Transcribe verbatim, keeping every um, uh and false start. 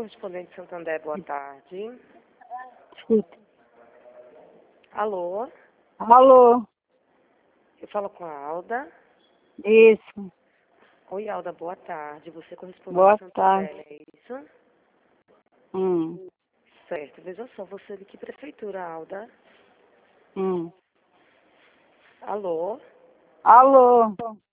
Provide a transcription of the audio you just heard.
correspondente Santander, boa tarde. Escuta. Alô? Alô? Eu falo com a Alda. Isso. Oi, Alda, boa tarde. Você é correspondente Boa Santander, tarde. é isso? Hum. Certo. Veja só, você é de que prefeitura, Alda? Hum. Alô? Alô?